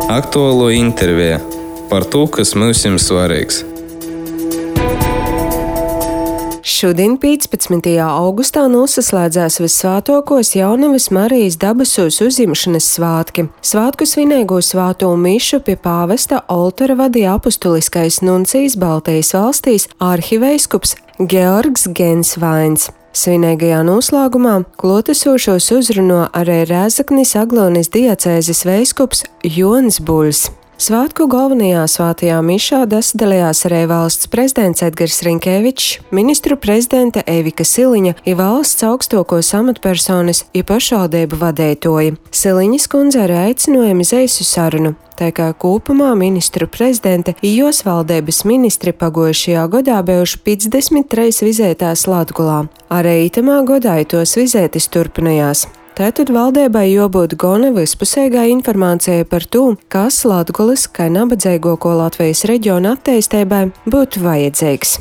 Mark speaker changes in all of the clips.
Speaker 1: Aktuālo interviju par to, kas mums ir svarīgs.
Speaker 2: Šodien, 15. augustā, nosaslēdzās Vissvētākos Jaunavas Marijas dabasūs uzņemšanas svātki. Svātku svinēgo svāto mišu pie pāvesta oltara vadīja apustuliskais nuncijs Baltijas valstīs arhiveiskups Georgs Gensvains. Svinīgajā noslēgumā klātesošos uzruno arī Rēzeknes Aglonas diacēzes veiskups Jons Buļs. Svātku galvenajā svētajā mišā dalījās arī valsts prezidents Edgars Rinkevičs, ministru prezidente Evika Siliņa un valsts augstākos amatpersonas un pašvaldību vadītāji. Siliņas kundze arī aicināja uz īsu sarunu. Tā kā kopumā ministru prezidente un jos valdības ministri pagājušajā gadā bijuši 53 vizētās Latgolā. Arī itamā gadā tos vizētis turpinājās. Tātad valdībai jābūt gana vispusīgai informācijai par to, kas Latgolas, kā nabadzīgāko Latvijas reģionu attīstībai, būtu vajadzīgs.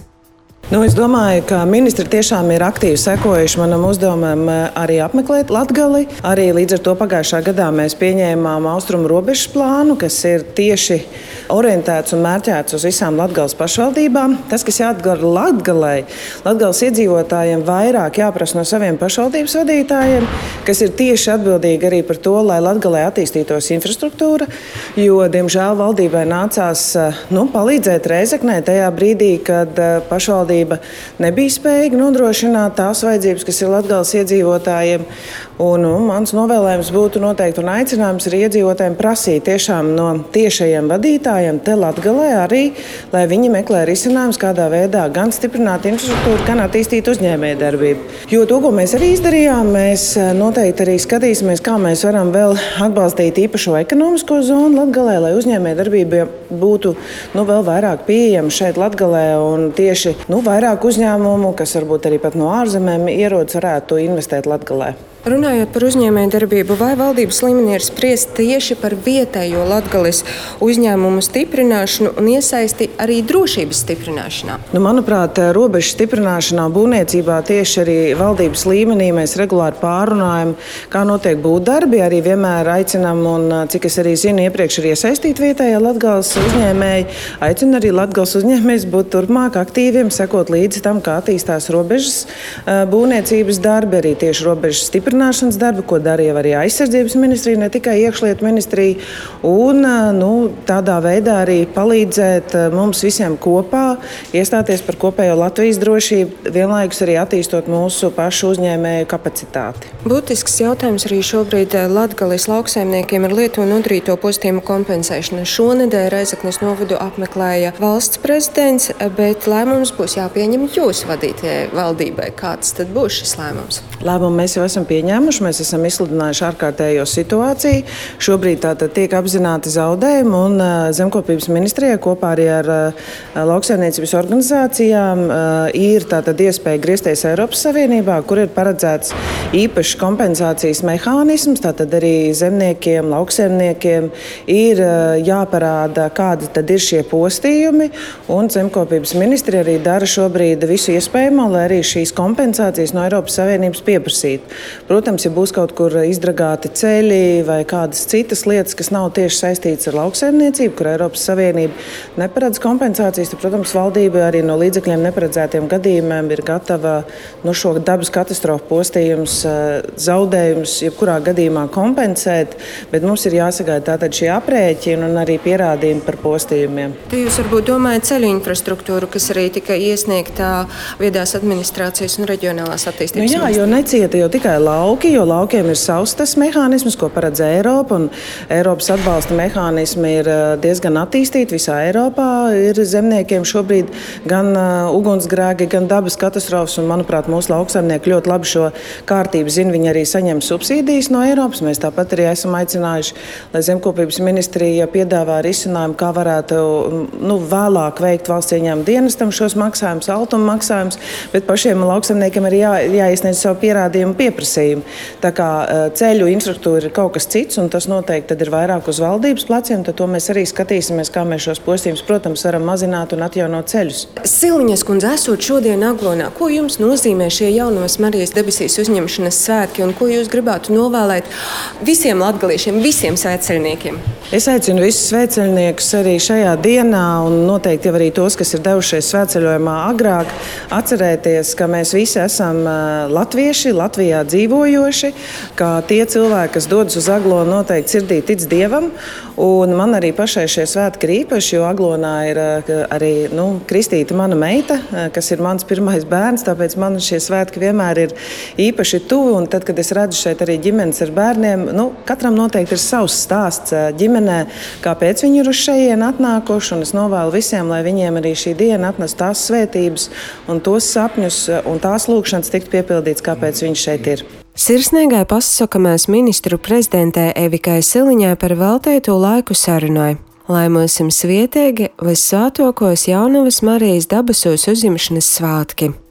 Speaker 3: Es domāju, ka ministri tiešām ir aktīvi sekojuši manam uzdevumam arī apmeklēt Latgali. Arī līdz ar to pagājušā gadā mēs pieņēmām austrumu robežas plānu, kas ir tieši orientēts un mērķēts uz visām Latgales pašvaldībām. Tas, kas jādara Latgalei, Latgales iedzīvotājiem vairāk jāprasa no saviem pašvaldības vadītājiem, kas ir tieši atbildīgi arī par to, lai Latgalei attīstītos infrastruktūra, jo, diemžēl, valdībai nācās palīdzēt Rēzeknei tajā brīdī, kad pašvaldība nebija spējīga nodrošināt tās vajadzības, kas ir Latgales iedzīvotājiem. Mans novēlējums būtu noteikti un aicinājums arī iedzīvotājiem prasīt tiešām no tiešajiem vadītājiem te Latgalē arī, lai viņi meklē risinājumus, kādā veidā gan stiprināt infrastruktūru, gan attīstīt uzņēmējdarbību. Jo to, ko mēs arī izdarījām, mēs noteikti arī skatīsimies, kā mēs varam vēl atbalstīt īpašo ekonomisko zonu Latgalē, lai uzņēmējdarbība būtu vēl vairāk pieejama šeit Latgalē un tieši vairāk uzņēmumu, kas varbūt arī pat no ārzemēm ierodas, varētu investēt Latgalē.
Speaker 2: Runājot par uzņēmējdarbību, vai valdības līmenī ir spriest tieši par vietējo Latgales uzņēmumu stiprināšanu un iesaisti arī drošības stiprināšanā?
Speaker 3: Manuprāt, robežu stiprināšanā, būvniecībā tieši arī valdības līmenī mēs regulāri pārunājam, kā notiek būvdarbi. Arī vienmēr aicinām, un cik es arī zinu, iepriekš ir iesaistīti vietējie Latgales uzņēmēji. Aicinu arī Latgales uzņēmējus būt turpmāk aktīviem, sekot līdzi tam, kā attīstās robežas būvniecības darbi, arī tieši robežas stiprināšanas darbi, ko darīja arī aizsardzības ministrija, ne tikai iekšlietu ministrija. Tādā veidā arī palīdzēt mums visiem kopā iestāties par kopējo Latvijas drošību, vienlaikus arī attīstot mūsu pašu uzņēmēju kapacitāti.
Speaker 2: Būtisks jautājums arī šobrīd Latgales lauksaimniekiem ir lietu un nodrīto postījumu kompensēšana. Šonedēļ Rēzeknes novadu apmeklēja valsts prezidents, bet lēmums būs jāpieņem jūsu vadītajai valdībai. Kāds tad būs šis lēmums?
Speaker 3: Lēmumu mēs jau esam pieņēmuši, mēs esam izsludinājuši ārkārtējo situāciju. Šobrīd tātad tiek apzināti zaudējumi un Zemkopības ministrijai kopā arī ar lauksaimniecības organizācijām ir tātad iespēja griezties Eiropas Savienībā, kur ir paredzēts īpašs kompensācijas mehānisms. Tātad arī zemniekiem, lauksaimniekiem ir jāparāda, kādi tad ir šie postījumi, un Zemkopības ministrija arī dara šobrīd visu iespējamo, lai arī šīs kompensācijas no Eiropas Savienības pieprasītu. Protams, ja būs kaut kur izdragāti ceļi vai kādas citas lietas, kas nav tieši saistītas ar lauksaimniecību, kur Eiropas Savienība neparedz kompensācijas, tad, protams, valdība arī no līdzekļiem neparedzētiem gadījumiem ir gatava šo dabas katastrofu postījumus, zaudējumus, jebkurā gadījumā kompensēt, bet mums ir jāsagaida tātad šie aprēķini un arī pierādījumi par postījumiem.
Speaker 2: Jūs varbūt domājat ceļu infrastruktūru, kas arī tika iesniegtā viedās administrācijas un reģionālās attīstības.
Speaker 3: Jā, jo necieta jau tikai lauki, jo laukiem ir savs tas mehānisms, ko paredz Eiropa, un Eiropas atbalsta mehānismi ir diezgan attīstīti visā Eiropā. Ir zemniekiem šobrīd gan ugunsgrēki, gan dabas katastrofas, un, manuprāt, mūsu lauksaimnieki ļoti labi šo kārtību zina. Viņi arī saņem subsīdijas no Eiropas. Mēs tāpat arī esam aicinājuši, lai Zemkopības ministrija piedāvā risinājumu, kā varētu vēlāk veikt valsts ieņēmuma dienestam šos maksājumus, altuma maksājumus, bet pašiem lauksaimniekiem arī jāiesniedz savu pierādījumu pieprasījumu. nosacījumi. Tā kā ceļu infrastruktūra ir kaut kas cits, un tas noteikti ir vairāk uz valdības pleciem, tad to mēs arī skatīsimies, kā mēs šos postījumus, protams, varam mazināt un atjaunot ceļus.
Speaker 2: Siliņas kundze, esot šodien Aglonā, ko jums nozīmē šie Jaunavas Marijas debesīs uzņemšanas svētki un ko jūs gribētu novēlēt visiem latgaliešiem, visiem svētceļniekiem?
Speaker 3: Es aicinu visus svētceļniekus arī šajā dienā un noteikti arī tos, kas ir devušies svētceļojumā agrāk, atcerēties, ka mēs visi esam latvieši, Latvijā dzīvojoši, ka tie cilvēki, kas dodas uz Aglonu, noteikti sirdī tic Dievam. Un man arī pašai šie svētki ir īpaši, jo Aglonā ir arī kristīta mana meita, kas ir mans pirmais bērns, tāpēc man šie svētki vienmēr ir īpaši tuvi. Un tad, kad es redzu šeit arī ģimenes ar bērniem, katram noteikti ir savs stāsts ģimenē, kāpēc viņi ir uz šejien atnākuši. Un es novēlu visiem, lai viņiem arī šī diena atnes tās svētības un tos sapņus un tās lūkšanas tikt piepildīts, kāpēc viņi šeit ir.
Speaker 2: Sirsnīgai pasakāmies ministru prezidentē Evikai Siliņai par veltīto laiku sarunai. Lai mums svietīgi, visvētākos Jaunavas Marijas debesos uzņemšanas svētki.